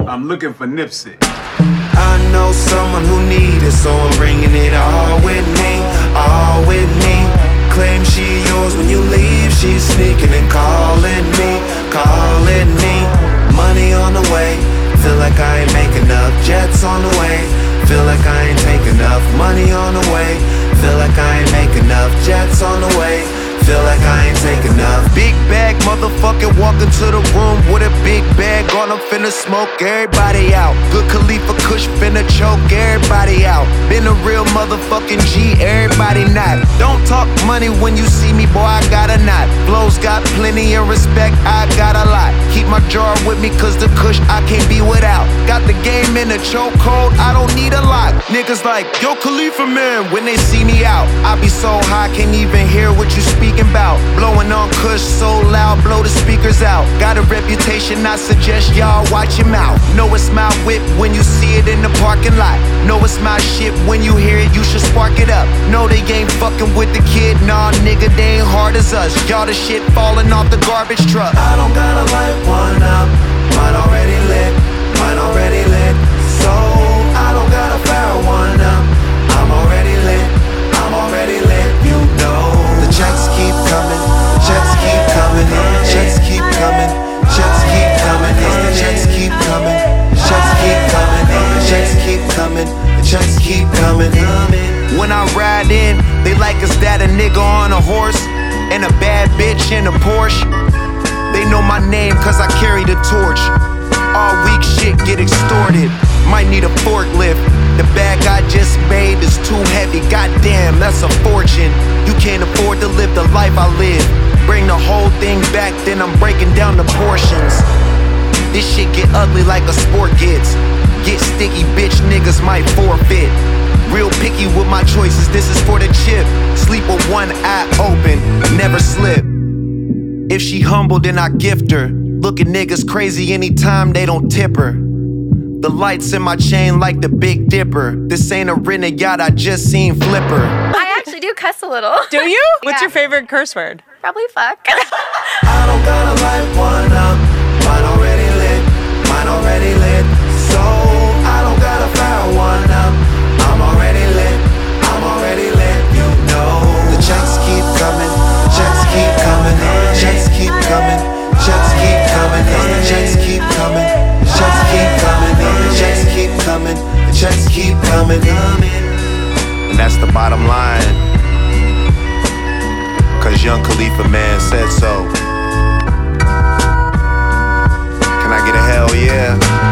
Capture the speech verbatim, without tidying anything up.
I'm looking for Nipsey. I know someone who need it, so I'm bringing it all with me, all with me. Claim she yours when you leave, she's sneaking and calling me, calling me. Money on the way, feel like I ain't make enough. Jets on the way, feel like I ain't take enough. Money on the way, feel like I ain't make enough. Jets on the way, feel like I ain't take enough. Big bag, motherfucker, walk into the room with a big bag on, I'm finna smoke everybody out. Good Khalifa Kush finna choke everybody out. Been a real motherfucking G, everybody not. Don't talk money when you see me, boy, I got a knot. Flows got plenty of respect, I got a lot. Keep my jar with me cause the Kush I can't be without. Got the game in a chokehold, I don't need a lot. Niggas like, yo Khalifa man, when they see me out, I be so high, can't even hear what you speak about. Blowing on Kush so loud, blow the speakers out. Got a reputation, I suggest y'all watch your mouth. Know it's my whip when you see it in the parking lot. Know it's my shit when you hear it, you should spark it up. No, they ain't fucking with the kid, nah nigga, they ain't hard as us. Y'all the shit falling off the garbage truck. I don't gotta light one up, mine already lit, mine already lit. So I don't gotta fire one up, I'm already lit, I'm already lit, you know. The checks keep coming, checks keep coming, checks keep coming, checks keep coming, the checks keep coming, checks keep coming, checks keep coming, the checks keep coming. When I ride in, they like us that a nigga on a horse and a bad bitch in a Porsche. They know my name cause I carry the torch. All weak shit get extorted, might need a forklift. The bag I just made is too heavy, goddamn, that's a fortune. You can't afford to live the life I live. Bring the whole thing back, then I'm breaking down the portions. This shit get ugly like a sport gets. Get sticky, bitch, niggas might forfeit. Real picky with my choices, this is for the chip. Sleep with one eye open, never slip. If she humble, then I gift her. Look at niggas crazy anytime they don't tip her. The lights in my chain like the Big Dipper. This ain't a rented yacht, I just seen Flipper. I actually do cuss a little. Do you? What's Yeah. your favorite curse word? Probably fuck. I don't gotta light one up, mine already lit, mine already lit. So I don't gotta fire one up, I'm already lit, I'm already lit, you know. The checks keep coming, checks keep coming, checks keep coming, checks keep coming, the checks keep coming, checks keep coming, the checks keep coming, the checks keep coming. And that's the bottom line, cause young Khalifa man said so. Can I get a hell yeah?